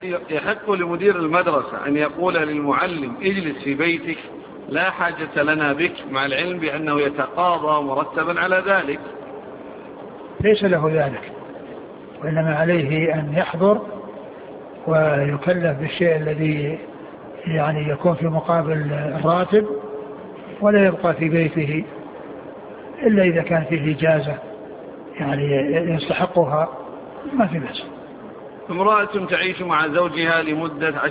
يحق لمدير المدرسة أن يقول للمعلم اجلس في بيتك لا حاجة لنا بك، مع العلم بأنه يتقاضى مرتبا على ذلك؟ ليس له ذلك، وإنما عليه أن يحضر ويكلف بالشيء الذي يعني يكون في مقابل الراتب، ولا يبقى في بيته إلا إذا كان فيه إجازة يعني يستحقها ما في بأس. امرأة تعيش مع زوجها لمدة